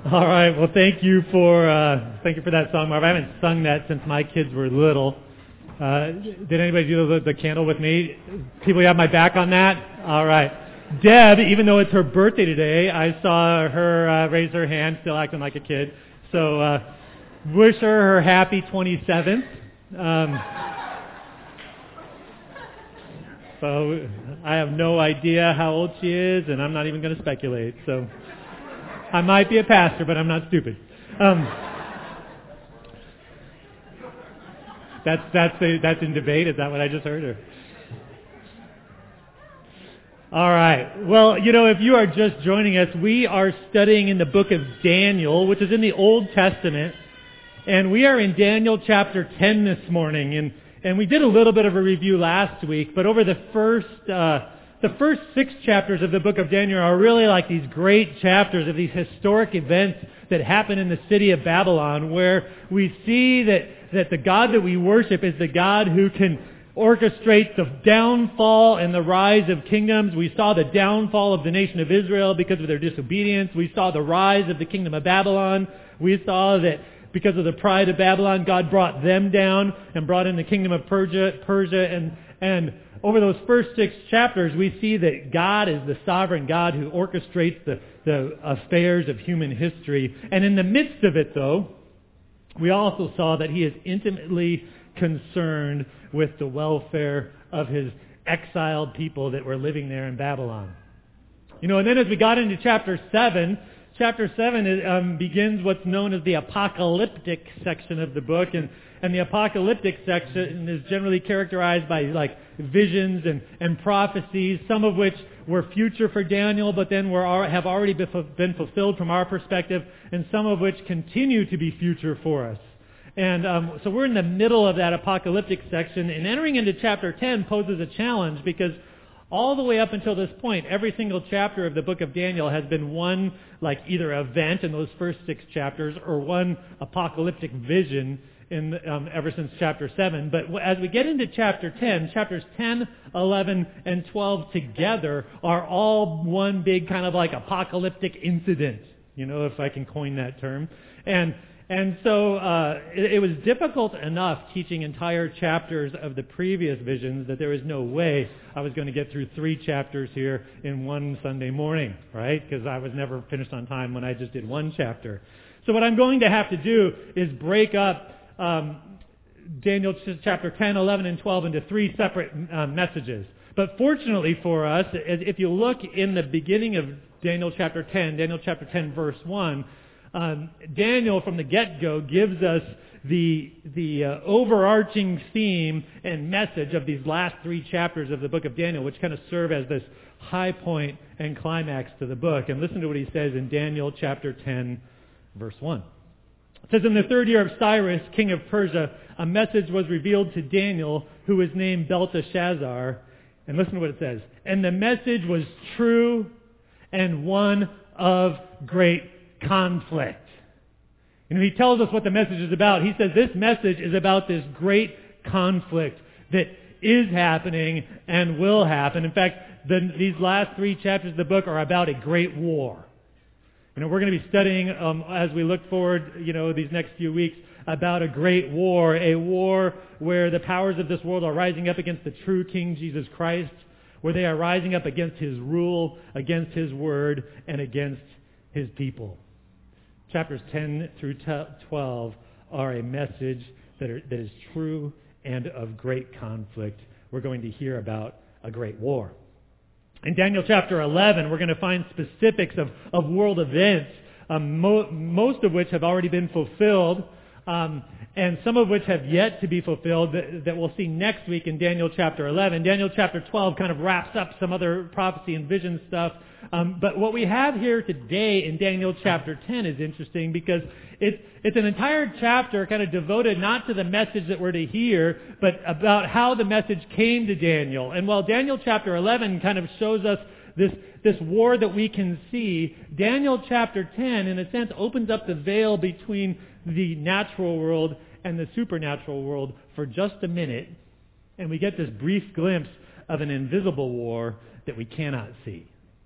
All right. Well, thank you for that song, Marv. I haven't sung that since my kids were little. Did anybody do the candle with me? People, you have my back on that? All right. Deb, even though it's her birthday today, I saw her raise her hand, still acting like a kid. So wish her happy 27th. So I have no idea how old she is, and I'm not even going to speculate. So I might be a pastor, but I'm not stupid. That's in debate. Is that what I just heard? Or? All right. Well, if you are just joining us, we are studying in the book of Daniel, which is in the Old Testament, and we are in Daniel chapter 10 this morning. And we did a little bit of a review last week, but over the first 6 chapters of the book of Daniel are really like these great chapters of these historic events that happen in the city of Babylon, where we see that the God that we worship is the God who can orchestrate the downfall and the rise of kingdoms. We saw the downfall of the nation of Israel because of their disobedience. We saw the rise of the kingdom of Babylon. We saw that because of the pride of Babylon, God brought them down and brought in the kingdom of Persia. And over those first 6 chapters, we see that God is the sovereign God who orchestrates the affairs of human history. And in the midst of it, though, we also saw that he is intimately concerned with the welfare of his exiled people that were living there in Babylon. And then as we got into chapter 7 begins what's known as the apocalyptic section of the book, and the apocalyptic section is generally characterized by like visions and prophecies, some of which were future for Daniel, but then have already been fulfilled from our perspective, and some of which continue to be future for us. And so we're in the middle of that apocalyptic section, and entering into chapter 10 poses a challenge because all the way up until this point, every single chapter of the book of Daniel has been one like either event in those first 6 chapters or one apocalyptic vision ever since chapter 7. But as we get into chapter 10, chapters 10, 11, and 12 together are all one big kind of like apocalyptic incident, if I can coin that term. And so it was difficult enough teaching entire chapters of the previous visions that there was no way I was going to get through 3 chapters here in one Sunday morning, right? Because I was never finished on time when I just did 1 chapter. So what I'm going to have to do is break up Daniel chapter 10, 11, and 12 into 3 separate messages. But fortunately for us, if you look in the beginning of Daniel chapter 10 verse 1, Daniel from the get-go gives us the overarching theme and message of these last 3 chapters of the book of Daniel, which kind of serve as this high point and climax to the book. And listen to what he says in Daniel chapter 10, verse 1. It says, "In the 3rd year of Cyrus, king of Persia, a message was revealed to Daniel, who was named Belteshazzar." And listen to what it says. "And the message was true and one of great conflict." He tells us what the message is about. He says this message is about this great conflict that is happening and will happen. In fact, these last 3 chapters of the book are about a great war. We're going to be studying as we look forward, these next few weeks, about a great war, a war where the powers of this world are rising up against the true King Jesus Christ, where they are rising up against his rule, against his word, and against his people. Chapters 10 through 12 are a message that is true and of great conflict. We're going to hear about a great war. In Daniel chapter 11, we're going to find specifics of world events, most of which have already been fulfilled, and some of which have yet to be fulfilled that we'll see next week in Daniel chapter 11. Daniel chapter 12 kind of wraps up some other prophecy and vision stuff. But what we have here today in Daniel chapter 10 is interesting because it's an entire chapter kind of devoted not to the message that we're to hear, but about how the message came to Daniel. And while Daniel chapter 11 kind of shows us this war that we can see, Daniel chapter 10, in a sense, opens up the veil between the natural world and the supernatural world for just a minute, and we get this brief glimpse of an invisible war that we cannot see.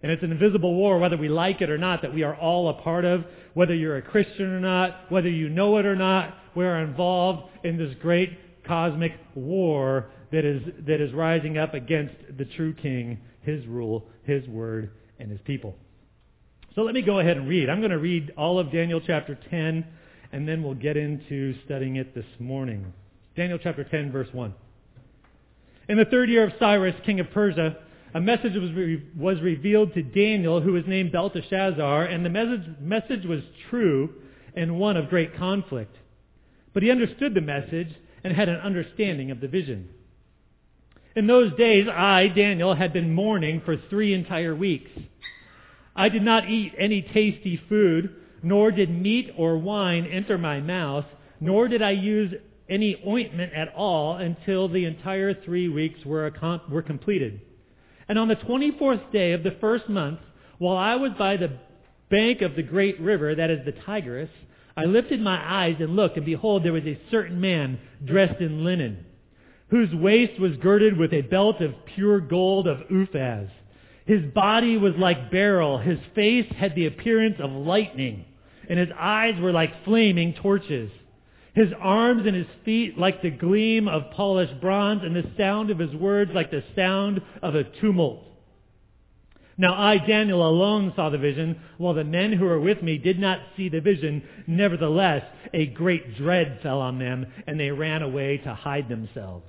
And it's an invisible war, whether we like it or not, that we are all a part of. Whether you're a Christian or not, whether you know it or not, we are involved in this great cosmic war that is rising up against the true King, His rule, His word, and His people. So let me go ahead and read. I'm going to read all of Daniel chapter 10, and then we'll get into studying it this morning. Daniel chapter 10, verse 1. In the 3rd year of Cyrus, king of Persia, a message was revealed to Daniel, who was named Belteshazzar, and the message was true and one of great conflict. But he understood the message and had an understanding of the vision. In those days, I, Daniel, had been mourning for 3 entire weeks. I did not eat any tasty food, nor did meat or wine enter my mouth, nor did I use any ointment at all until the entire 3 weeks were completed. And on the 24th day of the first month, while I was by the bank of the great river, that is the Tigris, I lifted my eyes and looked, and behold, there was a certain man dressed in linen, whose waist was girded with a belt of pure gold of Uphaz. His body was like beryl, his face had the appearance of lightning, and his eyes were like flaming torches. His arms and his feet like the gleam of polished bronze, and the sound of his words like the sound of a tumult. Now I, Daniel, alone saw the vision, while the men who were with me did not see the vision. Nevertheless, a great dread fell on them, and they ran away to hide themselves.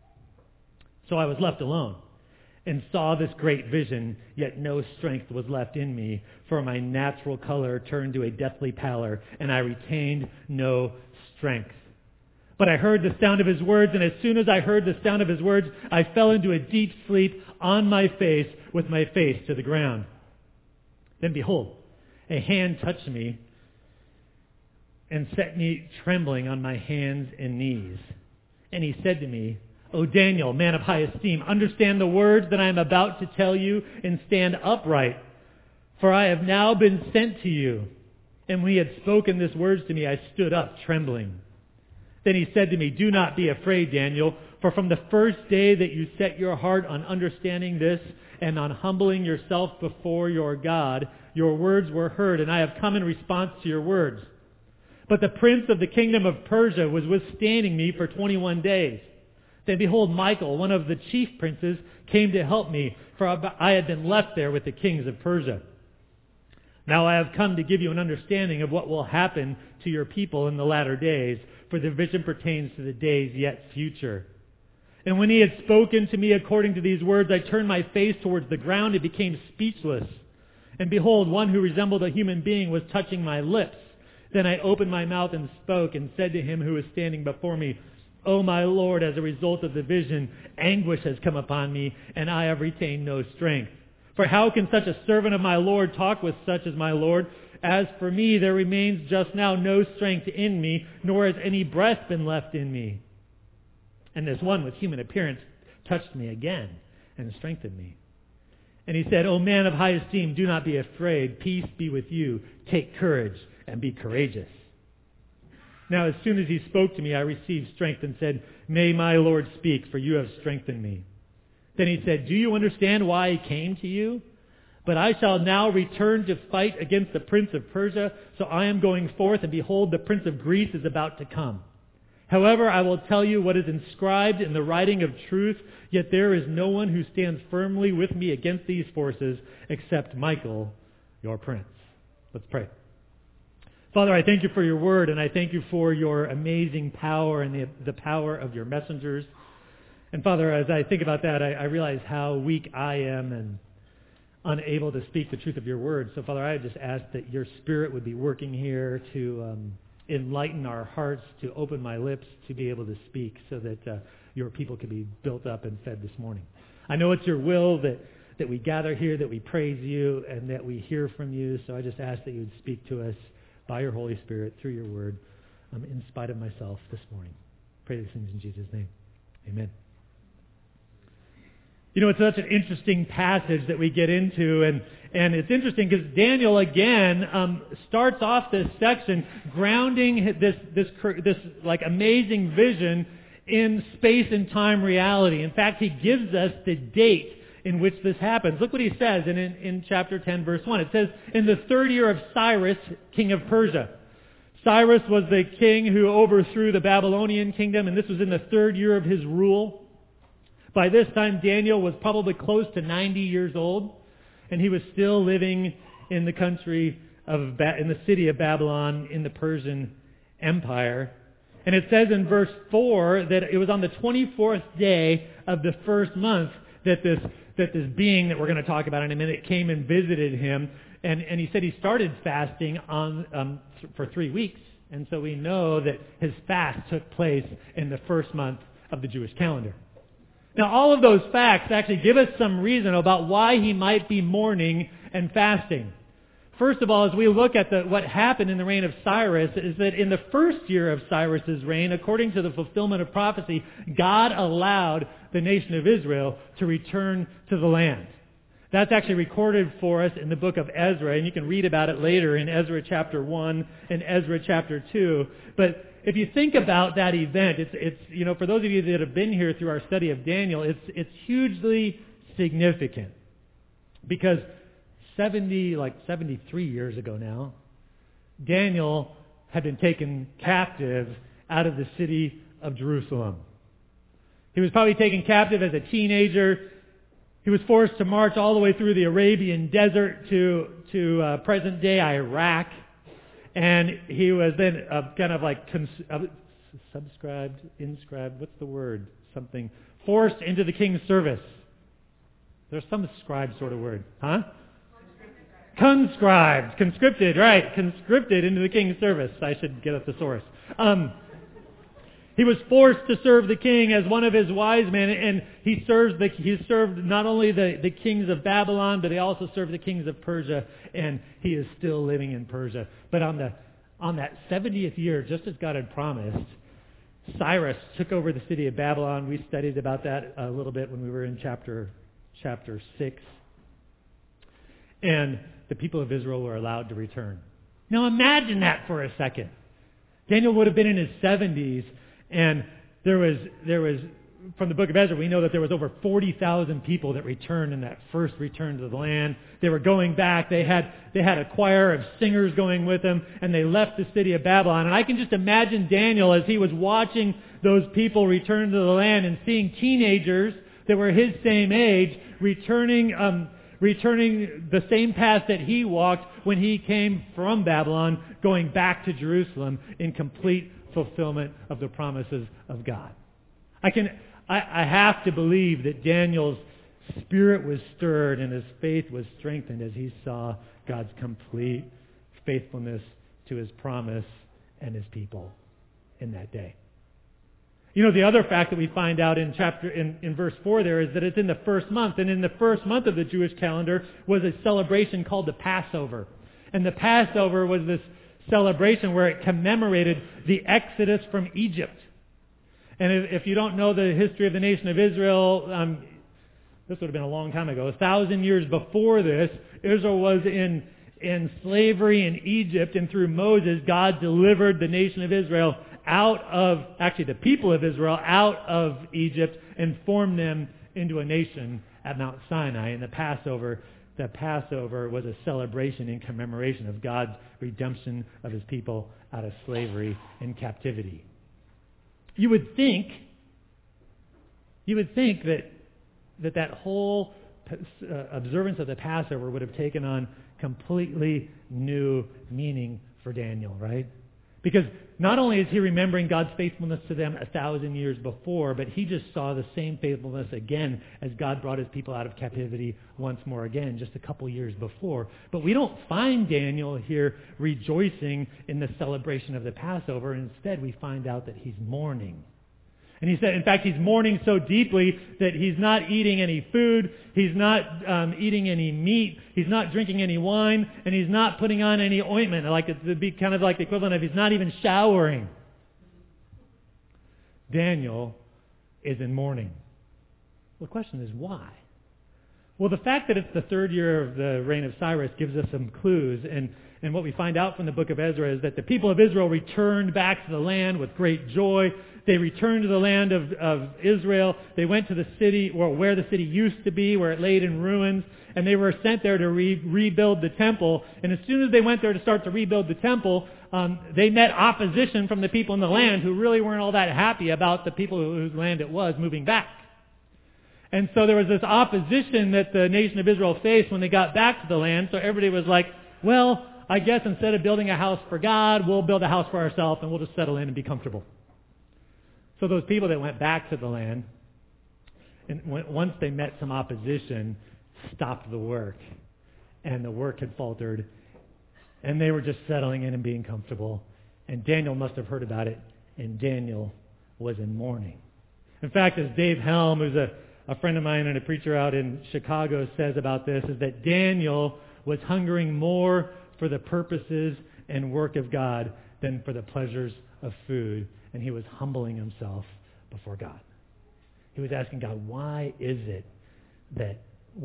So I was left alone, and saw this great vision, yet no strength was left in me, for my natural color turned to a deathly pallor, and I retained no strength. But I heard the sound of his words, and as soon as I heard the sound of his words, I fell into a deep sleep on my face, with my face to the ground. Then behold, a hand touched me and set me trembling on my hands and knees. And he said to me, O Daniel, man of high esteem, understand the words that I am about to tell you and stand upright, for I have now been sent to you. And when he had spoken these words to me, I stood up trembling. Then he said to me, do not be afraid, Daniel, for from the first day that you set your heart on understanding this and on humbling yourself before your God, your words were heard, and I have come in response to your words. But the prince of the kingdom of Persia was withstanding me for 21 days. Then behold, Michael, one of the chief princes, came to help me, for I had been left there with the kings of Persia. Now I have come to give you an understanding of what will happen to your people in the latter days, for the vision pertains to the days yet future. And when he had spoken to me according to these words, I turned my face towards the ground and became speechless. And behold, one who resembled a human being was touching my lips. Then I opened my mouth and spoke and said to him who was standing before me, O my Lord, as a result of the vision, anguish has come upon me, and I have retained no strength. For how can such a servant of my Lord talk with such as my Lord? As for me, there remains just now no strength in me, nor has any breath been left in me. And this one with human appearance touched me again and strengthened me. And he said, O man of high esteem, do not be afraid. Peace be with you. Take courage and be courageous. Now as soon as he spoke to me, I received strength and said, May my Lord speak, for you have strengthened me. Then he said, Do you understand why I came to you? But I shall now return to fight against the prince of Persia. So I am going forth, and behold, the prince of Greece is about to come. However, I will tell you what is inscribed in the writing of truth, yet there is no one who stands firmly with me against these forces except Michael, your prince. Let's pray. Father, I thank you for your word, and I thank you for your amazing power and the power of your messengers. And Father, as I think about that, I realize how weak I am and unable to speak the truth of your word. So Father, I just ask that your Spirit would be working here to enlighten our hearts, to open my lips to be able to speak so that your people can be built up and fed this morning. I know it's your will that we gather here, that we praise you, and that we hear from you. So I just ask that you would speak to us by your Holy Spirit through your word in spite of myself this morning. Pray these things in Jesus' name. Amen. You know, it's such an interesting passage that we get into, and it's interesting because Daniel again starts off this section grounding this like amazing vision in space and time reality. In fact, he gives us the date in which this happens. Look what he says in chapter 10, verse 1. It says, in the 3rd year of Cyrus, king of Persia. Cyrus was the king who overthrew the Babylonian kingdom, and this was in the 3rd year of his rule. By this time, Daniel was probably close to 90 years old, and he was still living in the country in the city of Babylon in the Persian Empire. And it says in verse 4 that it was on the 24th day of the first month that this being that we're going to talk about in a minute came and visited him. And he said he started fasting for 3 weeks. And so we know that his fast took place in the first month of the Jewish calendar. Now, all of those facts actually give us some reason about why he might be mourning and fasting. First of all, as we look at what happened in the reign of Cyrus, is that in the first year of Cyrus's reign, according to the fulfillment of prophecy, God allowed the nation of Israel to return to the land. That's actually recorded for us in the book of Ezra, and you can read about it later in Ezra chapter 1 and Ezra chapter 2. But if you think about that event, it's for those of you that have been here through our study of Daniel, it's hugely significant because 73 years ago now, Daniel had been taken captive out of the city of Jerusalem. He was probably taken captive as a teenager. He was forced to march all the way through the Arabian desert to present-day Iraq. And he was then forced into the king's service. There's some scribe sort of word. Huh? Conscripted into the king's service. I should get at the source. He was forced to serve the king as one of his wise men, and he served not only the kings of Babylon, but he also served the kings of Persia, and he is still living in Persia. But on that 70th year, just as God had promised, Cyrus took over the city of Babylon. We studied about that a little bit when we were in chapter 6. And the people of Israel were allowed to return. Now imagine that for a second. Daniel would have been in his 70s, and there was from the book of Ezra, we know that there was over 40,000 people that returned in that first return to the land. They were going back. They had a choir of singers going with them, and they left the city of Babylon. And I can just imagine Daniel as he was watching those people return to the land and seeing teenagers that were his same age returning the same path that he walked when he came from Babylon, going back to Jerusalem in complete fulfillment of the promises of God. I have to believe that Daniel's spirit was stirred and his faith was strengthened as he saw God's complete faithfulness to his promise and his people in that day. The other fact that we find out in verse 4 there is that it's in the first month. And in the first month of the Jewish calendar was a celebration called the Passover. And the Passover was this celebration where it commemorated the Exodus from Egypt. And if you don't know the history of the nation of Israel, this would have been a long time ago. 1,000 years before this, Israel was in slavery in Egypt, and through Moses, God delivered the nation of Israel the people of Israel out of Egypt and formed them into a nation at Mount Sinai. And the Passover was a celebration in commemoration of God's redemption of his people out of slavery and captivity. You would think that whole observance of the Passover would have taken on completely new meaning for Daniel, right? Because not only is he remembering God's faithfulness to them 1,000 years before, but he just saw the same faithfulness again as God brought his people out of captivity once more again, just a couple years before. But we don't find Daniel here rejoicing in the celebration of the Passover. Instead, we find out that he's mourning. And he said, in fact, he's mourning so deeply that he's not eating any food, he's not eating any meat, he's not drinking any wine, and he's not putting on any ointment. It would be kind of like the equivalent of he's not even showering. Daniel is in mourning. Well, the question is why? Well, the fact that it's the 3rd year of the reign of Cyrus gives us some clues. And And what we find out from the book of Ezra is that the people of Israel returned back to the land with great joy. They returned to the land of Israel. They went to the city, or where the city used to be, where it laid in ruins. And they were sent there to rebuild the temple. And as soon as they went there to start to rebuild the temple, they met opposition from the people in the land who really weren't all that happy about the people whose land it was moving back. And so there was this opposition that the nation of Israel faced when they got back to the land. So everybody was like, well, I guess instead of building a house for God, we'll build a house for ourselves and we'll just settle in and be comfortable. So those people that went back to the land, and once they met some opposition, stopped the work. And the work had faltered. And they were just settling in and being comfortable. And Daniel must have heard about it. And Daniel was in mourning. In fact, as Dave Helm, who's a friend of mine and a preacher out in Chicago, says about this, is that Daniel was hungering more for the purposes and work of God than for the pleasures of food. And he was humbling himself before God. He was asking God, why is it that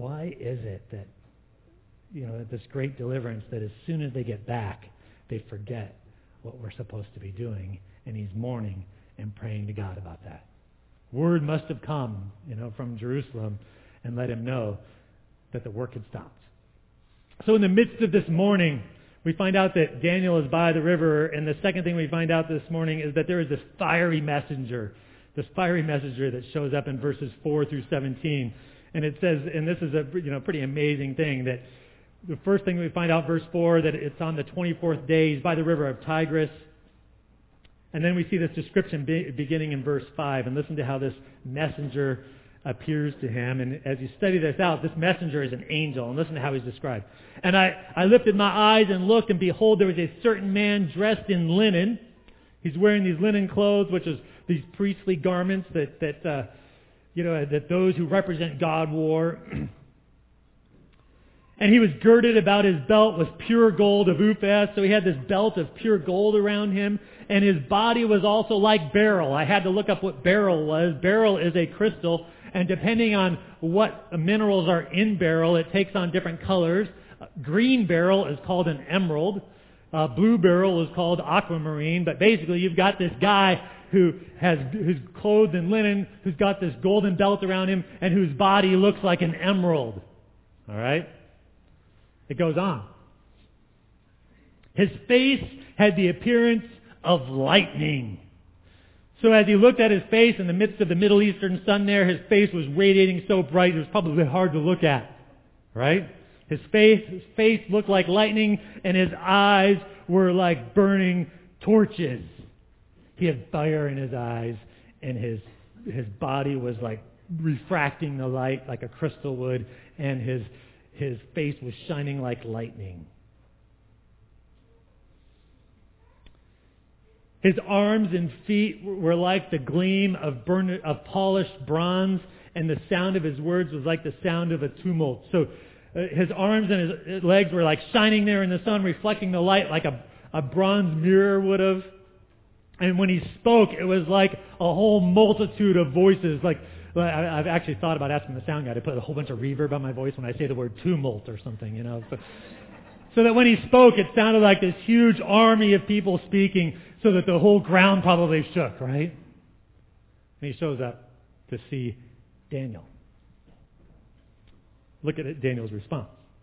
this great deliverance, that as soon as they get back, they forget what we're supposed to be doing? And he's mourning and praying to God about that. Word must have come, from Jerusalem and let him know that the work had stopped. So in the midst of this mourning, we find out that Daniel is by the river, and the second thing we find out this morning is that there is this fiery messenger that shows up in verses 4 through 17. And it says, and this is a pretty amazing thing, that the first thing we find out, verse 4, that it's on the 24th day, he's by the river of Tigris. And then we see this description beginning in verse 5, and listen to how this messenger appears to him. And as you study this out, this messenger is an angel, and listen to how he's described. And I lifted my eyes and looked, and behold, there was a certain man dressed in linen. He's wearing these linen clothes, which is these priestly garments that those who represent God wore. And he was girded about his belt with pure gold of Uphaz. So he had this belt of pure gold around him. And his body was also like beryl. I had to look up what beryl was. Beryl is a crystal. And depending on what minerals are in beryl, it takes on different colors. Green beryl is called an emerald. Blue beryl is called aquamarine. But basically you've got this guy who's clothed in linen, who's got this golden belt around him, and whose body looks like an emerald. All right? It goes on. His face had the appearance of lightning. So as he looked at his face in the midst of the Middle Eastern sun there, his face was radiating so bright it was probably hard to look at. Right? His face looked like lightning, and his eyes were like burning torches. He had fire in his eyes, and his body was like refracting the light like a crystal would, and his face was shining like lightning. His arms and feet were like the gleam of polished bronze, and the sound of his words was like the sound of a tumult. So his arms and his legs were like shining there in the sun, reflecting the light like a bronze mirror would have. And when he spoke, it was like a whole multitude of voices. Like I've actually thought about asking the sound guy to put a whole bunch of reverb on my voice when I say the word tumult or something, So that when he spoke, it sounded like this huge army of people speaking, so that the whole ground probably shook, right? And he shows up to see Daniel. Look at Daniel's response.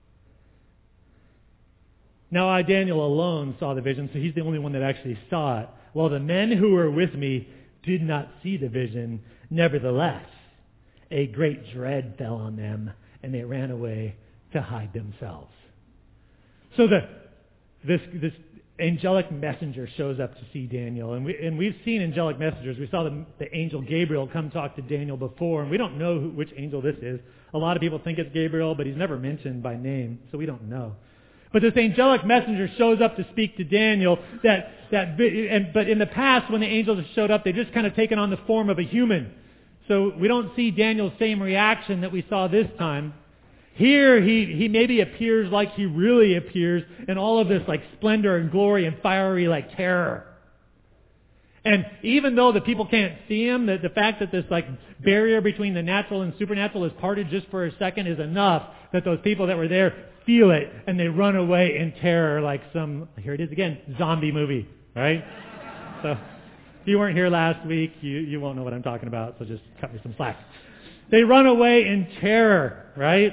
Now I, Daniel, alone saw the vision, so he's the only one that actually saw it. While the men who were with me did not see the vision, nevertheless, a great dread fell on them, and they ran away to hide themselves. So this angelic messenger shows up to see Daniel, and we've seen angelic messengers. We saw the angel Gabriel come talk to Daniel before, and we don't know which angel this is. A lot of people think it's Gabriel, but he's never mentioned by name, so we don't know. But this angelic messenger shows up to speak to Daniel. But in the past, when the angels showed up, they just kind of taken on the form of a human. So we don't see Daniel's same reaction that we saw this time. Here, he maybe appears like he really appears in all of this like splendor and glory and fiery like terror. And even though the people can't see him, the fact that this like barrier between the natural and supernatural is parted just for a second is enough that those people that were there feel it and they run away in terror like some, here it is again, zombie movie, right? So if you weren't here last week, you won't know what I'm talking about, so just cut me some slack. They run away in terror, right?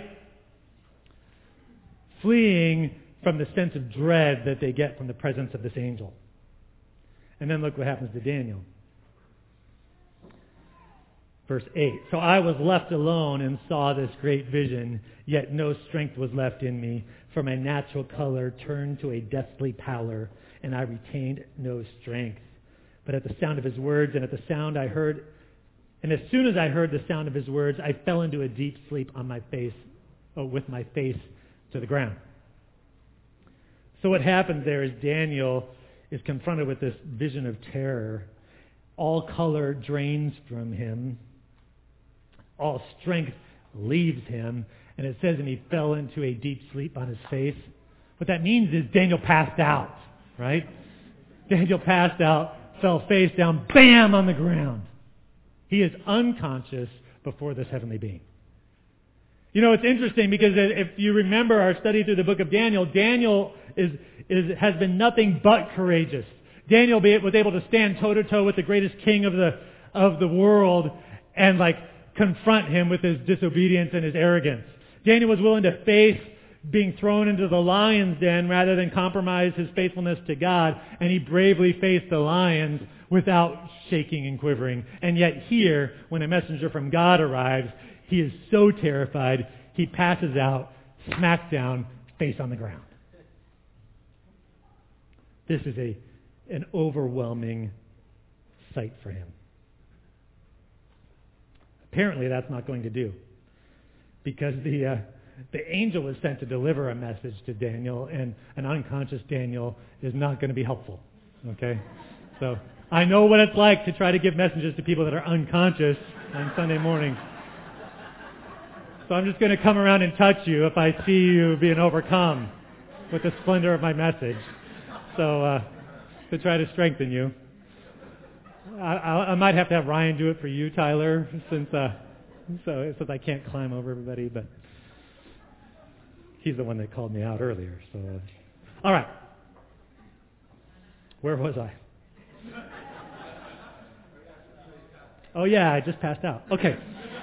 Fleeing from the sense of dread that they get from the presence of this angel. And then look what happens to Daniel. Verse 8. So I was left alone and saw this great vision, yet no strength was left in me, for my natural color turned to a deathly pallor, and I retained no strength. But at the sound of his words, and at the sound I heard, and as soon as I heard the sound of his words, I fell into a deep sleep on my face, with my face to the ground. So what happens there is Daniel is confronted with this vision of terror. All color drains from him. All strength leaves him. And it says, and he fell into a deep sleep on his face. What that means is Daniel passed out, right? Daniel passed out, fell face down, bam, on the ground. He is unconscious before this heavenly being. You know, it's interesting because if you remember our study through the book of Daniel, Daniel has been nothing but courageous. Daniel was able to stand toe-to-toe with the greatest king of the world and confront him with his disobedience and his arrogance. Daniel was willing to face being thrown into the lion's den rather than compromise his faithfulness to God, and he bravely faced the lions without shaking and quivering. And yet here, when a messenger from God arrives, he is so terrified, he passes out, smack down, face on the ground. This is an overwhelming sight for him. Apparently that's not going to do, because the angel was sent to deliver a message to Daniel, and an unconscious Daniel is not going to be helpful. Okay? So I know what it's like to try to give messages to people that are unconscious on Sunday mornings. So I'm just going to come around and touch you if I see you being overcome with the splendor of my message. So to try to strengthen you. I might have to have Ryan do it for you, Tyler, since I can't climb over everybody, but he's the one that called me out earlier. So, all right. Where was I? Oh, yeah, I just passed out. Okay.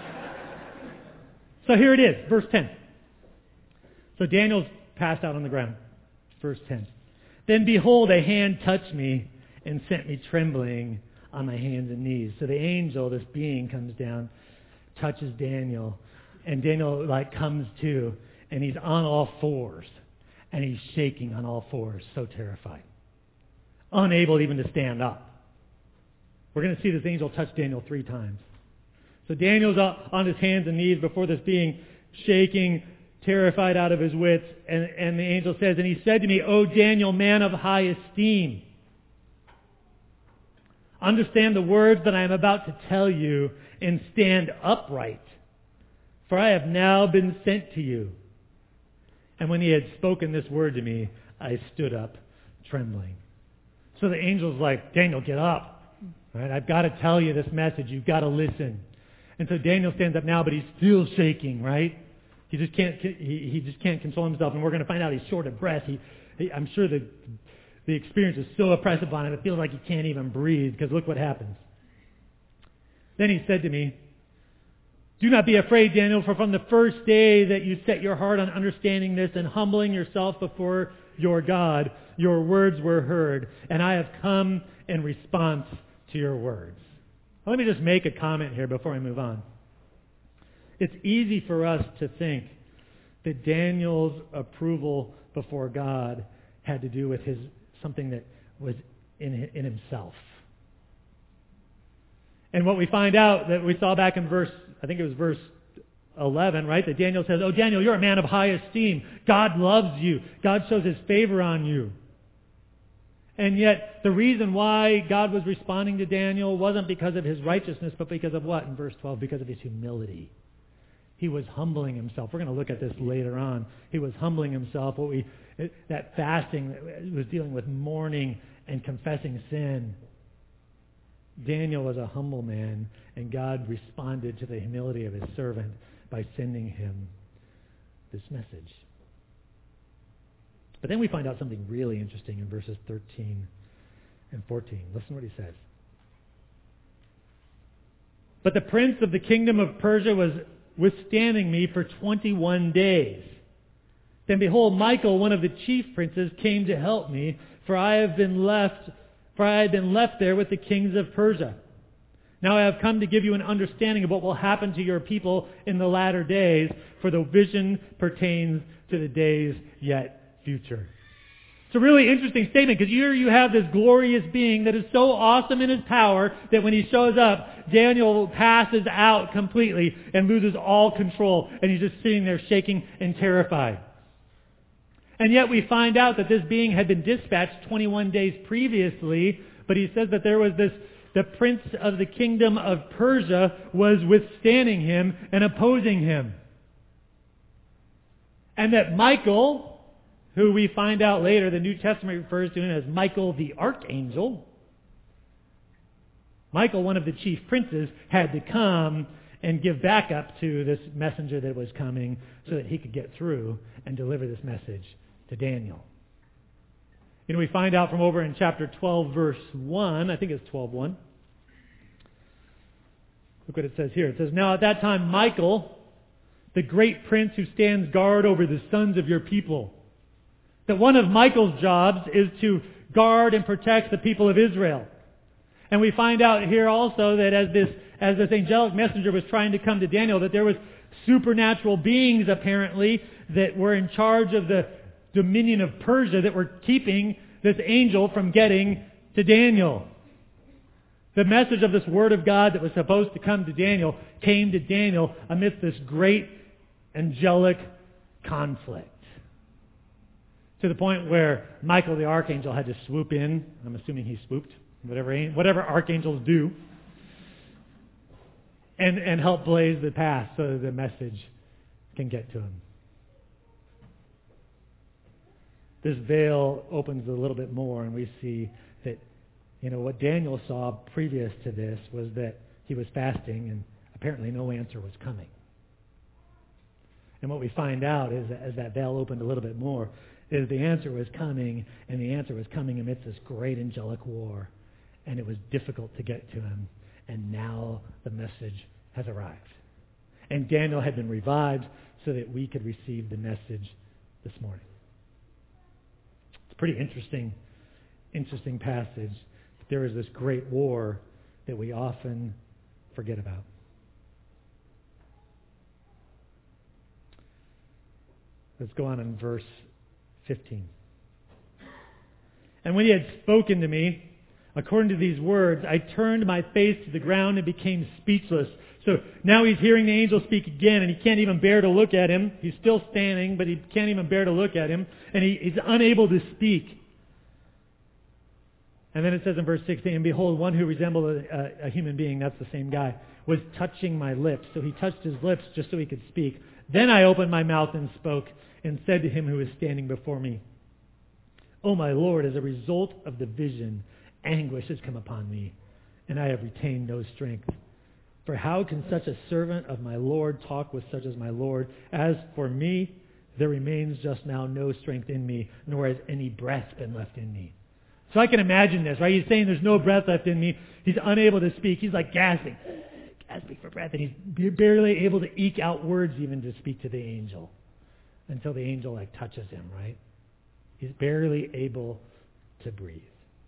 So here it is, verse 10. So Daniel's passed out on the ground. Verse 10. Then behold, a hand touched me and sent me trembling on my hands and knees. So the angel, this being, comes down, touches Daniel, and Daniel comes to, and he's on all fours, and he's shaking on all fours, so terrified, unable even to stand up. We're going to see this angel touch Daniel 3 times. So Daniel's on his hands and knees before this being, shaking, terrified out of his wits, and the angel says, and he said to me, O Daniel, man of high esteem, understand the words that I am about to tell you and stand upright, for I have now been sent to you. And when he had spoken this word to me, I stood up trembling. So the angel's like, Daniel, get up. Right? I've got to tell you this message. You've got to listen. And so Daniel stands up now, but he's still shaking, right? He just can't control himself, and we're going to find out he's short of breath. I'm sure the experience is so oppressive on him, it feels like he can't even breathe, because look what happens. Then he said to me, do not be afraid, Daniel, for from the first day that you set your heart on understanding this and humbling yourself before your God, your words were heard, and I have come in response to your words. Let me just make a comment here before I move on. It's easy for us to think that Daniel's approval before God had to do with something that was in himself. And what we find out, that we saw back in verse 11, right? That Daniel says, oh, Daniel, you're a man of high esteem. God loves you. God shows his favor on you. And yet, the reason why God was responding to Daniel wasn't because of his righteousness, but because of what? In verse 12, because of his humility. He was humbling himself. We're going to look at this later on. He was humbling himself. That fasting was dealing with mourning and confessing sin. Daniel was a humble man, and God responded to the humility of his servant by sending him this message. But then we find out something really interesting in verses 13 and 14. Listen to what he says. But the prince of the kingdom of Persia was withstanding me for 21 days. Then behold, Michael, one of the chief princes, came to help me, for I had been left there with the kings of Persia. Now I have come to give you an understanding of what will happen to your people in the latter days, for the vision pertains to the days yet future. It's a really interesting statement, because here you have this glorious being that is so awesome in his power that when he shows up, Daniel passes out completely and loses all control, and he's just sitting there shaking and terrified. And yet we find out that this being had been dispatched 21 days previously, but he says that there was the prince of the kingdom of Persia was withstanding him and opposing him. And that Michael, who we find out later, the New Testament refers to him as Michael the archangel. Michael, one of the chief princes, had to come and give backup to this messenger that was coming so that he could get through and deliver this message to Daniel. You know, we find out from over in chapter 12, verse 1, I think it's 12:1. Look what it says here. It says, "Now at that time Michael, the great prince who stands guard over the sons of your people," that one of Michael's jobs is to guard and protect the people of Israel. And we find out here also that as this angelic messenger was trying to come to Daniel, that there was supernatural beings apparently that were in charge of the dominion of Persia that were keeping this angel from getting to Daniel. The message of this word of God that was supposed to come to Daniel came to Daniel amidst this great angelic conflict. To the point where Michael the archangel had to swoop in. I'm assuming he swooped, whatever archangels do, and help blaze the path so that the message can get to him. This veil opens a little bit more, and we see that, what Daniel saw previous to this was that he was fasting, and apparently no answer was coming. And what we find out is that as that veil opened a little bit more, is the answer was coming, and the answer was coming amidst this great angelic war, and it was difficult to get to him, and now the message has arrived. And Daniel had been revived so that we could receive the message this morning. Pretty interesting passage. There is this great war that we often forget about. Let's go on in verse 15. "And when he had spoken to me, according to these words, I turned my face to the ground and became speechless." So now he's hearing the angel speak again, and he can't even bear to look at him. He's still standing, but he can't even bear to look at him, and he's unable to speak. And then it says in verse 16, "And behold, one who resembled a human being," that's the same guy, "was touching my lips." So he touched his lips just so he could speak. "Then I opened my mouth and spoke, and said to him who was standing before me, 'O my Lord, as a result of the vision, anguish has come upon me, and I have retained no strength. For how can such a servant of my Lord talk with such as my Lord? As for me, there remains just now no strength in me, nor has any breath been left in me.'" So I can imagine this, right? He's saying there's no breath left in me. He's unable to speak. He's like gasping for breath, and he's barely able to eke out words even to speak to the angel until the angel touches him, right? He's barely able to breathe.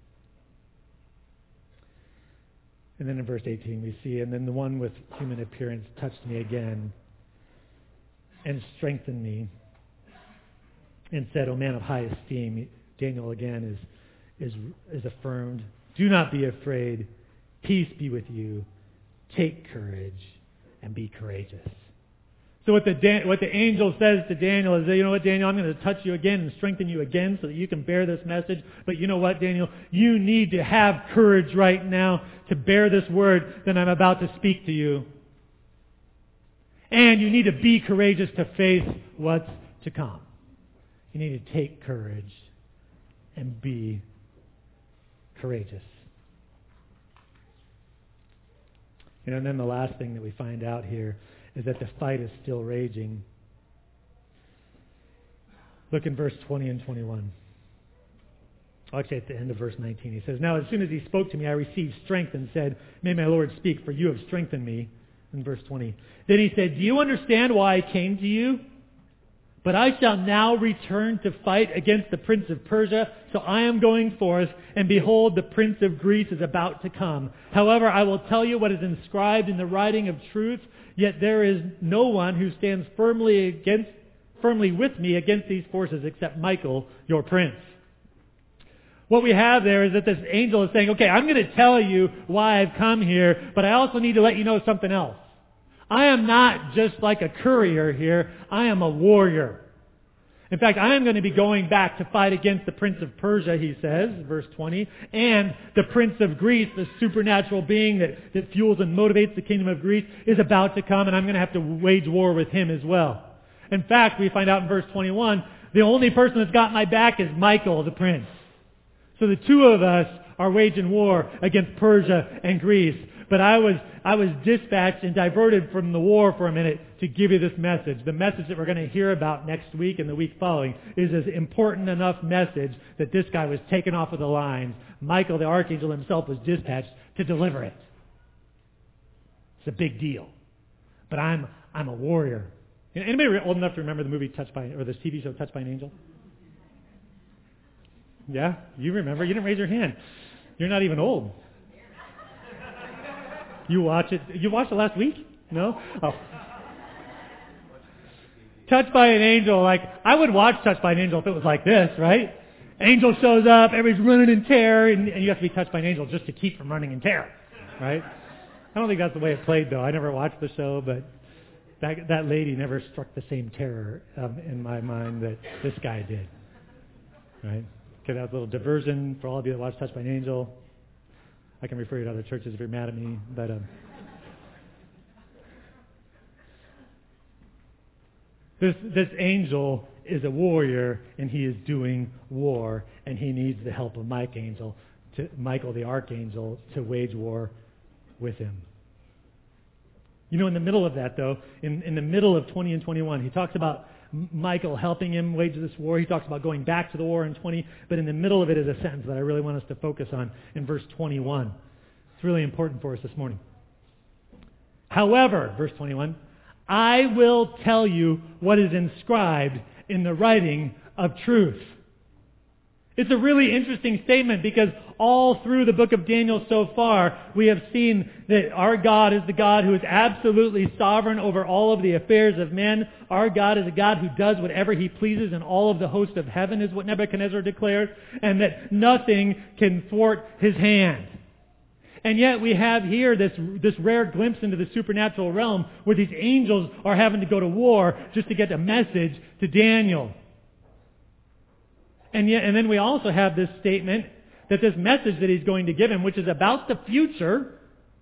And then in verse 18 we see, "And then the one with human appearance touched me again and strengthened me and said, 'O man of high esteem,'" Daniel again is affirmed, "do not be afraid. Peace be with you. Take courage and be courageous." So what the angel says to Daniel is, "You know what, Daniel, I'm going to touch you again and strengthen you again so that you can bear this message. But you know what, Daniel, you need to have courage right now to bear this word that I'm about to speak to you. And you need to be courageous to face what's to come. You need to take courage and be courageous." And then the last thing that we find out here is that the fight is still raging. Look in verse 20 and 21. Actually, at the end of verse 19, he says, "Now as soon as he spoke to me, I received strength and said, 'May my Lord speak, for you have strengthened me.'" In verse 20. "Then he said, 'Do you understand why I came to you? But I shall now return to fight against the prince of Persia. So I am going forth, and behold, the prince of Greece is about to come. However, I will tell you what is inscribed in the writing of truth, yet there is no one who stands firmly with me against these forces except Michael, your prince.'" What we have there is that this angel is saying, okay, I'm going to tell you why I've come here, but I also need to let you know something else. I am not just like a courier here. I am a warrior. In fact, I am going to be going back to fight against the prince of Persia, he says, verse 20, and the prince of Greece, the supernatural being that fuels and motivates the kingdom of Greece, is about to come, and I'm going to have to wage war with him as well. In fact, we find out in verse 21, the only person that's got my back is Michael, the prince. So the two of us are waging war against Persia and Greece. But I was dispatched and diverted from the war for a minute to give you this message. The message that we're going to hear about next week and the week following is an important enough message that this guy was taken off of the lines. Michael, the archangel himself, was dispatched to deliver it. It's a big deal. But I'm a warrior. Anybody old enough to remember the movie this TV show Touched by an Angel? Yeah, you remember. You didn't raise your hand. You're not even old. You watch it. You watched it last week? No? Oh. Touched by an Angel. Like, I would watch Touched by an Angel if it was like this, right? Angel shows up, everybody's running in terror, and you have to be touched by an angel just to keep from running in terror, right? I don't think that's the way it played, though. I never watched the show, but that lady never struck the same terror in my mind that this guy did, right? Okay, that was a little diversion for all of you that watch Touched by an Angel. I can refer you to other churches if you're mad at me, but this angel is a warrior, and he is doing war, and he needs the help of Michael the archangel, to wage war with him. You know, in the middle of that, though, in the middle of 20 and 21, he talks about Michael helping him wage this war. He talks about going back to the war in 20, but in the middle of it is a sentence that I really want us to focus on in verse 21. It's really important for us this morning. "However," verse 21, "I will tell you what is inscribed in the writing of truth." It's a really interesting statement because all through the book of Daniel so far, we have seen that our God is the God who is absolutely sovereign over all of the affairs of men. Our God is a God who does whatever he pleases, and all of the host of heaven is what Nebuchadnezzar declared, and that nothing can thwart his hand. And yet we have here this rare glimpse into the supernatural realm where these angels are having to go to war just to get a message to Daniel. And then we also have this statement that this message that he's going to give him, which is about the future,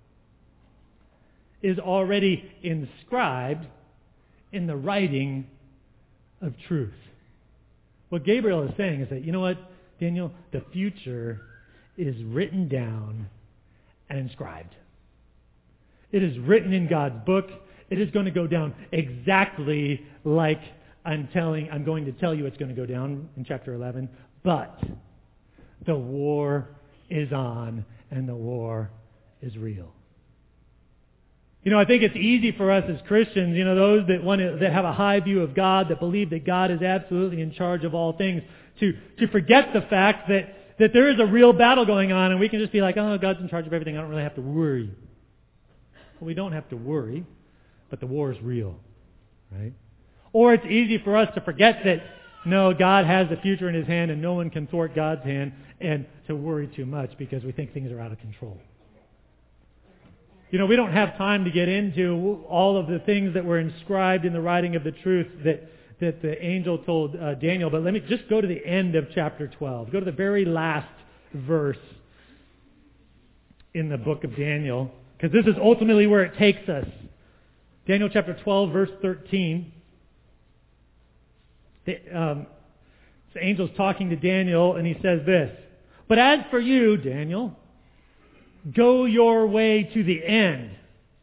is already inscribed in the writing of truth. What Gabriel is saying is that, you know what, Daniel, the future is written down and inscribed. It is written in God's book. It is going to go down exactly like I'm going to tell you it's going to go down in chapter 11, but the war is on and the war is real. You know, I think it's easy for us as Christians, you know, those that have a high view of God, that believe that God is absolutely in charge of all things, to forget the fact that there is a real battle going on, and we can just be like, oh, God's in charge of everything, I don't really have to worry. Well, we don't have to worry, but the war is real, right? Or it's easy for us to forget that, no, God has the future in his hand and no one can thwart God's hand, and to worry too much because we think things are out of control. You know, we don't have time to get into all of the things that were inscribed in the writing of the truth that the angel told Daniel, but let me just go to the end of chapter 12. Go to the very last verse in the book of Daniel, because this is ultimately where it takes us. Daniel chapter 12, verse 13. The angel's talking to Daniel, and he says this: "But as for you, Daniel, go your way to the end,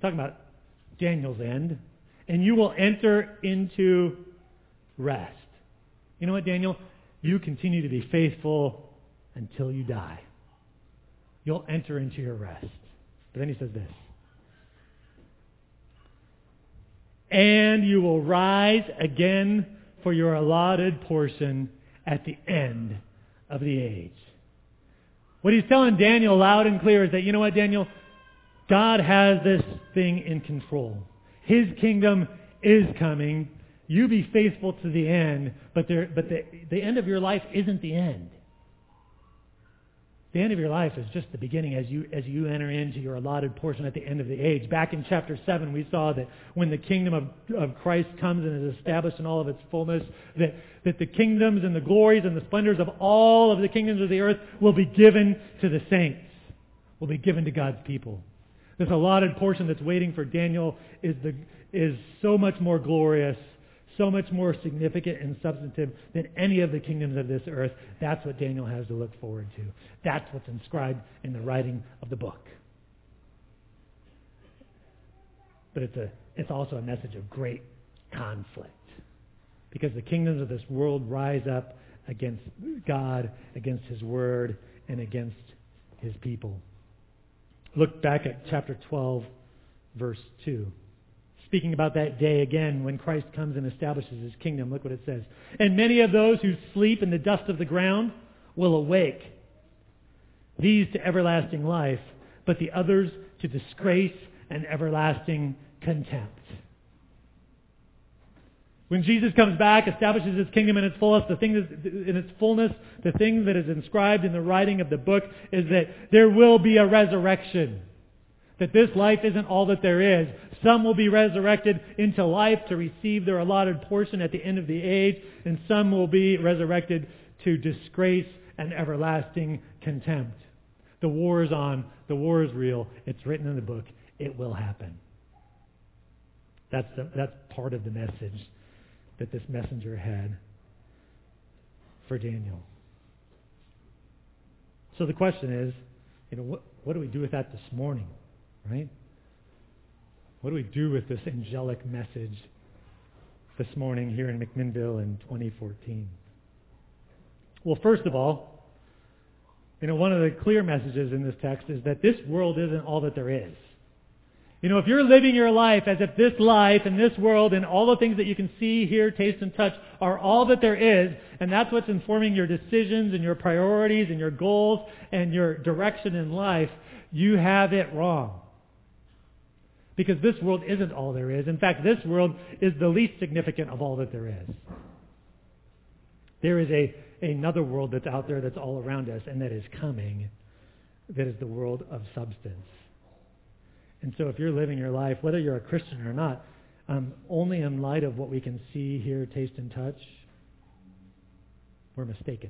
talking about Daniel's end. And you will enter into rest. You know what, Daniel? You continue to be faithful until you die. You'll enter into your rest. But then he says this. And you will rise again for your allotted portion at the end of the age. What he's telling Daniel loud and clear is that, you know what, Daniel? God has this thing in control. His kingdom is coming. You be faithful to the end, but the end of your life isn't the end. The end of your life is just the beginning as you enter into your allotted portion at the end of the age. Back in chapter 7, we saw that when the kingdom of Christ comes and is established in all of its fullness, that the kingdoms and the glories and the splendors of all of the kingdoms of the earth will be given to the saints, will be given to God's people. This allotted portion that's waiting for Daniel is so much more glorious, so much more significant and substantive than any of the kingdoms of this earth. That's what Daniel has to look forward to. That's what's inscribed in the writing of the book. But it's also a message of great conflict. Because the kingdoms of this world rise up against God, against His Word, and against His people. Look back at chapter 12, verse 2. Speaking about that day again when Christ comes and establishes His kingdom, look what it says. And many of those who sleep in the dust of the ground will awake, these to everlasting life, but the others to disgrace and everlasting contempt. When Jesus comes back, establishes His kingdom in its fullness, the thing that is inscribed in the writing of the book is that there will be a resurrection. That this life isn't all that there is. Some will be resurrected into life to receive their allotted portion at the end of the age, and some will be resurrected to disgrace and everlasting contempt. The war is on. The war is real. It's written in the book. It will happen. That's part of the message that this messenger had for Daniel. So the question is, what do we do with that this morning? Right? What do we do with this angelic message this morning here in McMinnville in 2014? Well, first of all, one of the clear messages in this text is that this world isn't all that there is. If you're living your life as if this life and this world and all the things that you can see, hear, taste, and touch are all that there is, and that's what's informing your decisions and your priorities and your goals and your direction in life, you have it wrong. Because this world isn't all there is. In fact, this world is the least significant of all that there is. There is another world that's out there that's all around us and that is coming, that is the world of substance. And so if you're living your life, whether you're a Christian or not, only in light of what we can see, hear, taste, and touch, we're mistaken.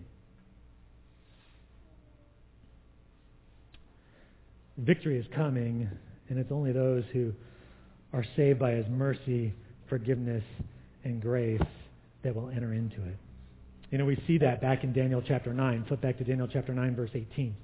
Victory is coming, and it's only those who are saved by His mercy, forgiveness, and grace that will enter into it. We see that back in Daniel chapter 9. Flip back to Daniel chapter 9, verse 18.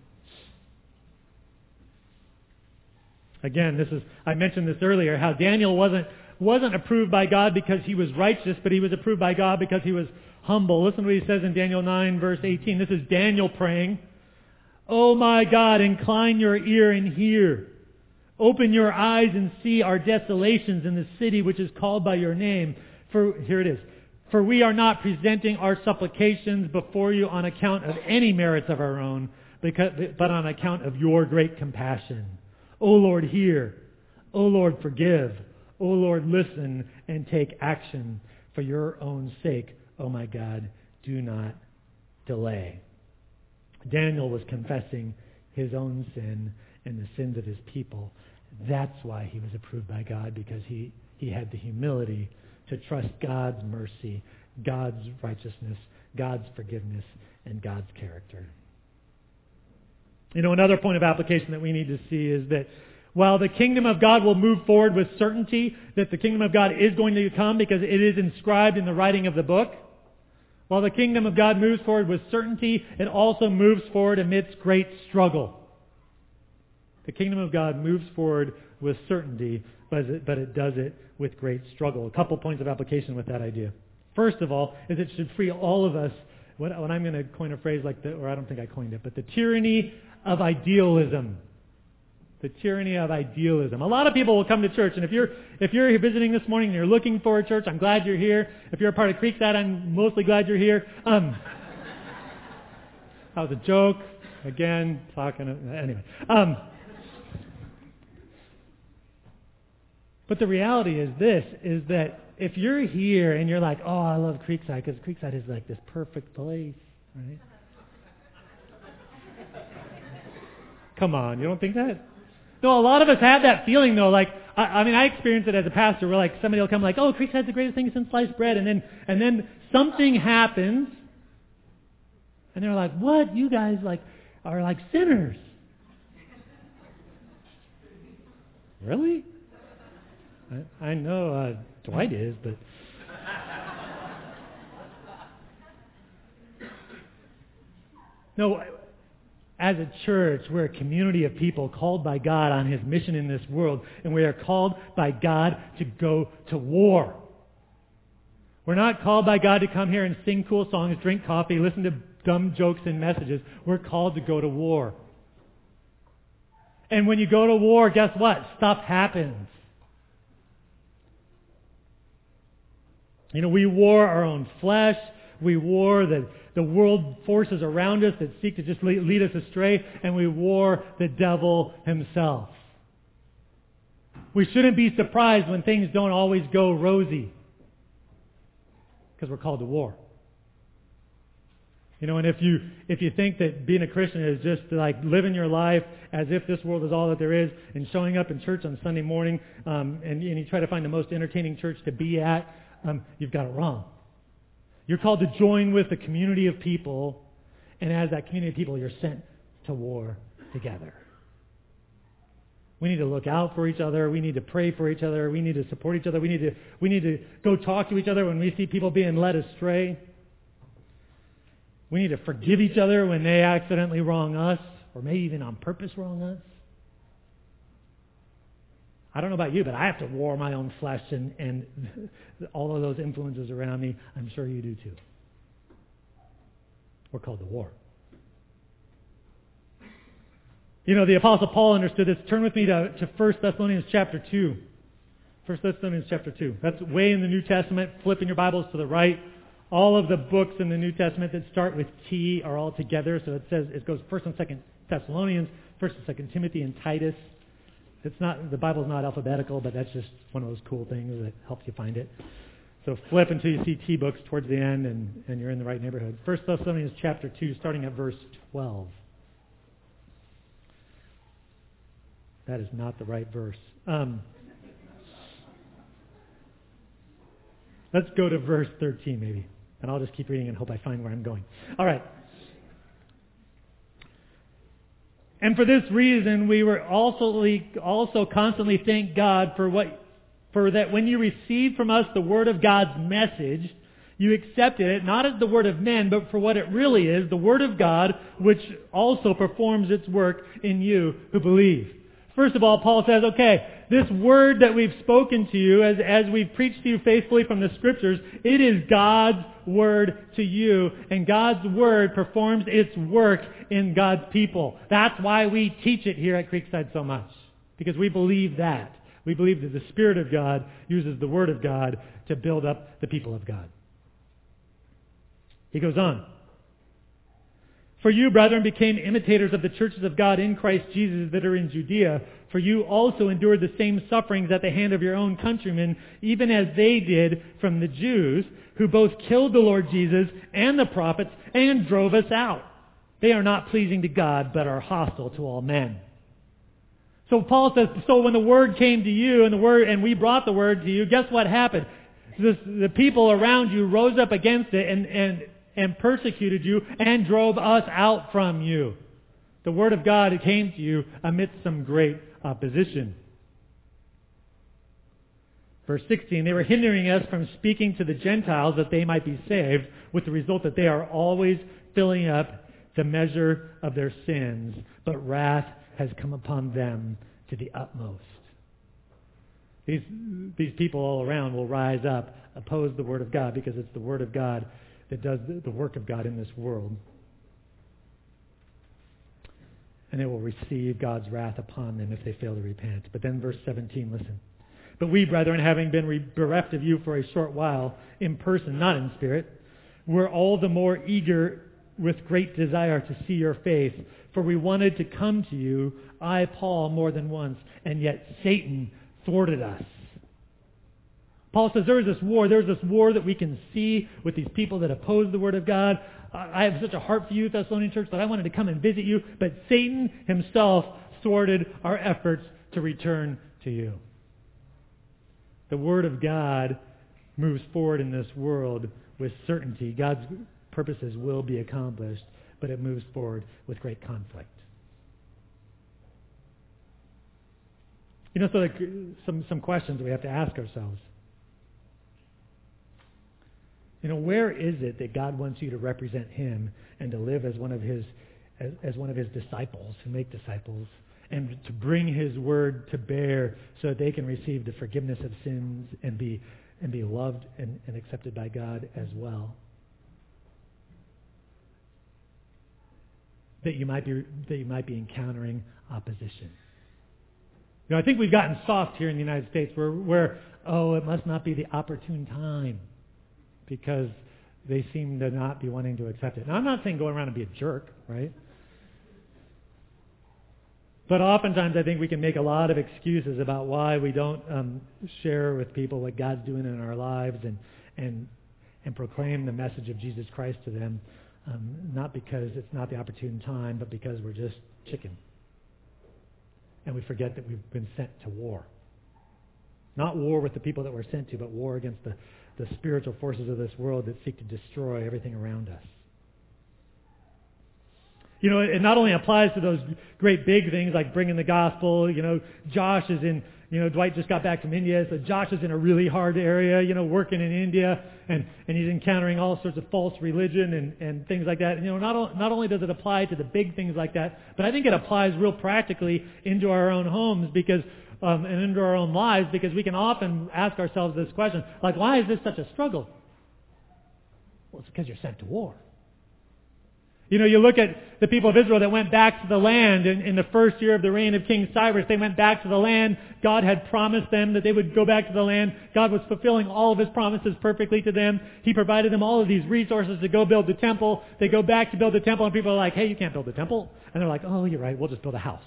Again, I mentioned this earlier, how Daniel wasn't approved by God because he was righteous, but he was approved by God because he was humble. Listen to what he says in Daniel 9, verse 18. This is Daniel praying. "Oh my God, incline your ear and hear. Open your eyes and see our desolations in the city which is called by your name." Here it is. "For we are not presenting our supplications before you on account of any merits of our own, but on account of your great compassion. O Lord, hear. O Lord, forgive. O Lord, listen and take action. For your own sake, O my God, do not delay." Daniel was confessing his own sin and the sins of his people. That's why he was approved by God, because he had the humility to trust God's mercy, God's righteousness, God's forgiveness, and God's character. Another point of application that we need to see is that while the kingdom of God will move forward with certainty, that the kingdom of God is going to come because it is inscribed in the writing of the book, while the kingdom of God moves forward with certainty, it also moves forward amidst great struggle. The kingdom of God moves forward with certainty, but it does it with great struggle. A couple points of application with that idea. First of all, is it should free all of us, when I'm going to coin a phrase like or I don't think I coined it, but the tyranny of idealism. The tyranny of idealism. A lot of people will come to church, and if you're visiting this morning and you're looking for a church, I'm glad you're here. If you're a part of Creekside, I'm mostly glad you're here. That was a joke. Again, anyway. But the reality is this, is that if you're here and you're like, oh, I love Creekside, because Creekside is like this perfect place, right? Come on, you don't think that? No, a lot of us have that feeling, though. Like, I experience it as a pastor, where like somebody will come like, "Oh, Creekside's the greatest thing since sliced bread," and then something happens, and they're like, "What? You guys are like sinners?" Really? I know Dwight is, but no. As a church, we're a community of people called by God on His mission in this world, and we are called by God to go to war. We're not called by God to come here and sing cool songs, drink coffee, listen to dumb jokes and messages. We're called to go to war. And when you go to war, guess what? Stuff happens. You know, we war our own flesh. We war the world forces around us that seek to just lead us astray, and we war the devil himself. We shouldn't be surprised when things don't always go rosy, because we're called to war. You know, and if you think that being a Christian is just like living your life as if this world is all that there is, and showing up in church on Sunday morning, and you try to find the most entertaining church to be at, you've got it wrong. You're called to join with a community of people, and as that community of people, you're sent to war together. We need to look out for each other. We need to pray for each other. We need to support each other. We need to go talk to each other when we see people being led astray. We need to forgive each other when they accidentally wrong us, or maybe even on purpose wrong us. I don't know about you, but I have to war my own flesh and all of those influences around me. I'm sure you do too. We're called to war. You know, the Apostle Paul understood this. Turn with me to 1 Thessalonians chapter 2. 1 Thessalonians chapter 2. That's way in the New Testament. Flipping your Bibles to the right. All of the books in the New Testament that start with T are all together. So it goes 1 and 2 Thessalonians, 1 and 2 Timothy, and Titus. The Bible's not alphabetical, but that's just one of those cool things that helps you find it. So flip until you see T books towards the end, and you're in the right neighborhood. 1 Thessalonians chapter 2, starting at verse 12. That is not the right verse. Let's go to verse 13 maybe, and I'll just keep reading and hope I find where I'm going. All right. And for this reason, we were also constantly thank God for that when you received from us the word of God's message, you accepted it not as the word of men, but for what it really is, the word of God, which also performs its work in you who believe. First of all, Paul says, okay, this word that we've spoken to you, as we've preached to you faithfully from the Scriptures, it is God's word to you, and God's word performs its work in God's people. That's why we teach it here at Creekside so much, because we believe that. We believe that the Spirit of God uses the word of God to build up the people of God. He goes on. For you, brethren, became imitators of the churches of God in Christ Jesus that are in Judea. For you also endured the same sufferings at the hand of your own countrymen, even as they did from the Jews, who both killed the Lord Jesus and the prophets and drove us out. They are not pleasing to God, but are hostile to all men. So Paul says, so when the word came to you and we brought the word to you, guess what happened? The people around you rose up against it and persecuted you and drove us out from you. The word of God came to you amidst some great opposition. Verse 16, they were hindering us from speaking to the Gentiles that they might be saved, with the result that they are always filling up the measure of their sins, but wrath has come upon them to the utmost. these people all around will rise up, oppose the Word of God, because it's the Word of God that does the work of God in this world. And it will receive God's wrath upon them if they fail to repent. But then verse 17, listen. But we, brethren, having been bereft of you for a short while, in person, not in spirit, we're all the more eager with great desire to see your face. For we wanted to come to you, I, Paul, more than once, and yet Satan thwarted us. Paul says there's this war that we can see with these people that oppose the Word of God. I have such a heart for you, Thessalonian church, that I wanted to come and visit you, but Satan himself thwarted our efforts to return to you. The Word of God moves forward in this world with certainty. God's purposes will be accomplished, but it moves forward with great conflict. So some questions we have to ask ourselves. Where is it that God wants you to represent Him and to live as one of His disciples, who make disciples, and to bring His Word to bear so that they can receive the forgiveness of sins and be loved and accepted by God as well? That you might be encountering opposition. I think we've gotten soft here in the United States where it must not be the opportune time, because they seem to not be wanting to accept it. Now, I'm not saying go around and be a jerk, right? But oftentimes I think we can make a lot of excuses about why we don't share with people what God's doing in our lives and proclaim the message of Jesus Christ to them, not because it's not the opportune time, but because we're just chicken. And we forget that we've been sent to war. Not war with the people that we're sent to, but war against the spiritual forces of this world that seek to destroy everything around us. It not only applies to those great big things like bringing the gospel. Josh is in, Dwight just got back from India, so Josh is in a really hard area, working in India, and he's encountering all sorts of false religion and things like that. And, not only does it apply to the big things like that, but I think it applies real practically into our own homes and into our own lives, because we can often ask ourselves this question, like, why is this such a struggle? Well, it's because you're sent to war. You look at the people of Israel that went back to the land in the first year of the reign of King Cyrus. They went back to the land. God had promised them that they would go back to the land. God was fulfilling all of His promises perfectly to them. He provided them all of these resources to go build the temple. They go back to build the temple, and people are like, hey, you can't build the temple. And they're like, oh, you're right, we'll just build a house.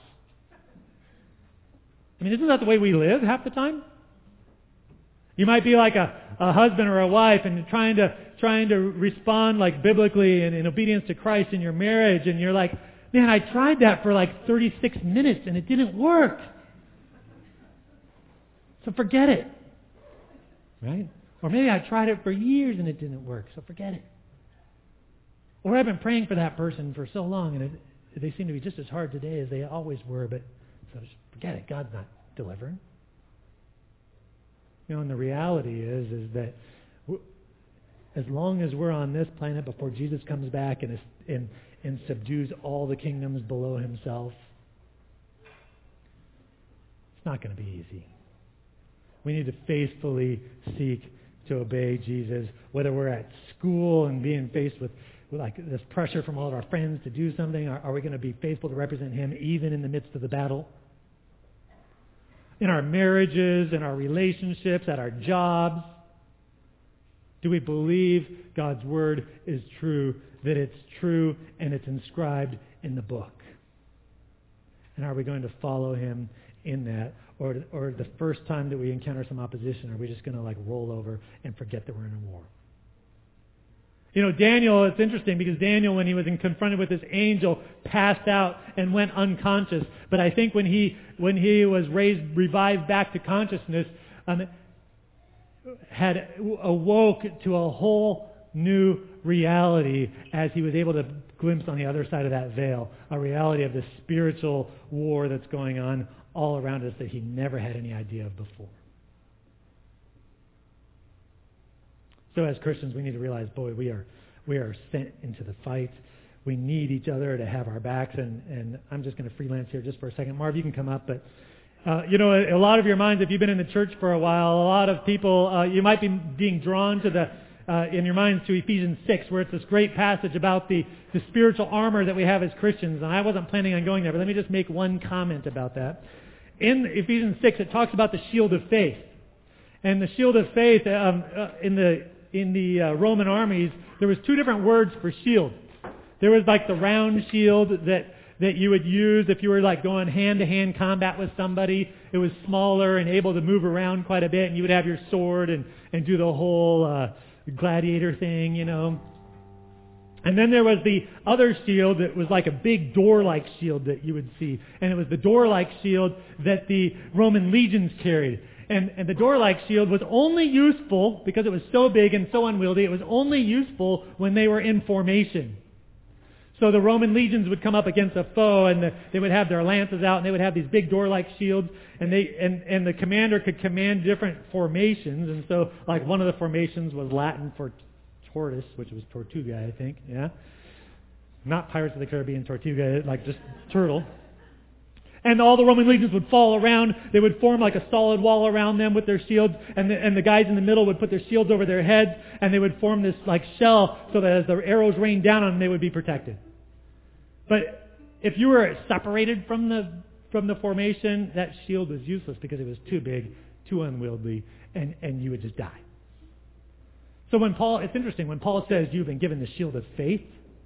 Isn't that the way we live half the time? You might be like a husband or a wife and trying to respond like biblically and in obedience to Christ in your marriage, and you're like, man, I tried that for like 36 minutes and it didn't work. So forget it. Right? Or maybe I tried it for years and it didn't work, so forget it. Or I've been praying for that person for so long and they seem to be just as hard today as they always were, but so just forget it. God's not delivering. And the reality is that as long as we're on this planet before Jesus comes back and subdues all the kingdoms below Himself, it's not going to be easy. We need to faithfully seek to obey Jesus, whether we're at school and being faced with like this pressure from all of our friends to do something. Are we going to be faithful to represent Him even in the midst of the battle? In our marriages, in our relationships, at our jobs? Do we believe God's Word is true, that it's true and it's inscribed in the book? And are we going to follow Him in that? Or the first time that we encounter some opposition, are we just going to like roll over and forget that we're in a war? Daniel, it's interesting because Daniel, when he was confronted with this angel, passed out and went unconscious. But I think when he was revived back to consciousness, had awoke to a whole new reality as he was able to glimpse on the other side of that veil, a reality of the spiritual war that's going on all around us that he never had any idea of before. So as Christians, we need to realize, boy, we are sent into the fight. We need each other to have our backs. And I'm just going to freelance here just for a second. Marv, you can come up. But A lot of your minds, if you've been in the church for a while, a lot of people, you might be being drawn to in your minds to Ephesians 6, where it's this great passage about the spiritual armor that we have as Christians. And I wasn't planning on going there, but let me just make one comment about that. In Ephesians 6, it talks about the shield of faith. And the shield of faith, in the Roman armies, there was two different words for shield. There was like the round shield that you would use if you were like going hand-to-hand combat with somebody. It was smaller and able to move around quite a bit, and you would have your sword and do the whole gladiator thing, And then there was the other shield that was like a big door-like shield that you would see. And it was the door-like shield that the Roman legions carried. And the door-like shield was only useful, because it was so big and so unwieldy, it was only useful when they were in formation. So the Roman legions would come up against a foe, and they would have their lances out, and they would have these big door-like shields, and the commander could command different formations. And so, like, one of the formations was Latin for tortoise, which was Tortuga, I think. Yeah, not Pirates of the Caribbean Tortuga, like just turtle. And all the Roman legions would fall around. They would form like a solid wall around them with their shields, and the guys in the middle would put their shields over their heads, and they would form this like shell so that as the arrows rained down on them, they would be protected. But if you were separated from the formation, that shield was useless because it was too big, too unwieldy, and you would just die. So it's interesting, when Paul says you've been given the shield of faith,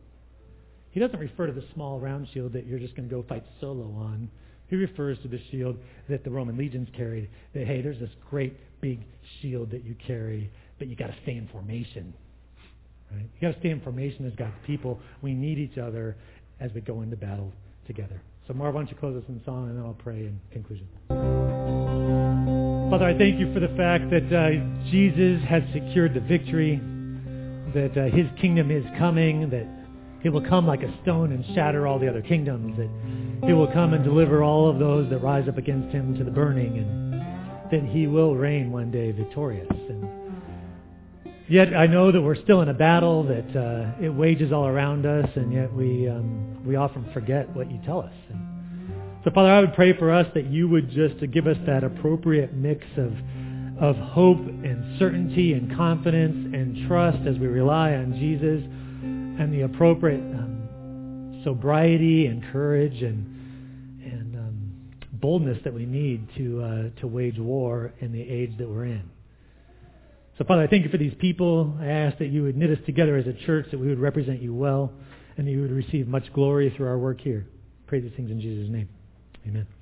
he doesn't refer to the small round shield that you're just going to go fight solo on. He refers to the shield that the Roman legions carried. That, hey, there's this great big shield that you carry, but you got to stay in formation. Right? You got to stay in formation as God's people. We need each other as we go into battle together. So Marv, why don't you close us in song, and then I'll pray in conclusion. Father, I thank you for the fact that Jesus has secured the victory, that His kingdom is coming, that He will come like a stone and shatter all the other kingdoms, that He will come and deliver all of those that rise up against Him to the burning, and that He will reign one day victorious. And yet I know that we're still in a battle, that it wages all around us, and yet we often forget what you tell us. And so, Father, I would pray for us that you would just give us that appropriate mix of hope and certainty and confidence and trust as we rely on Jesus, and the appropriate sobriety and courage and boldness that we need to wage war in the age that we're in. So, Father, I thank you for these people. I ask that you would knit us together as a church, that we would represent you well, and that you would receive much glory through our work here. I pray these things in Jesus' name. Amen.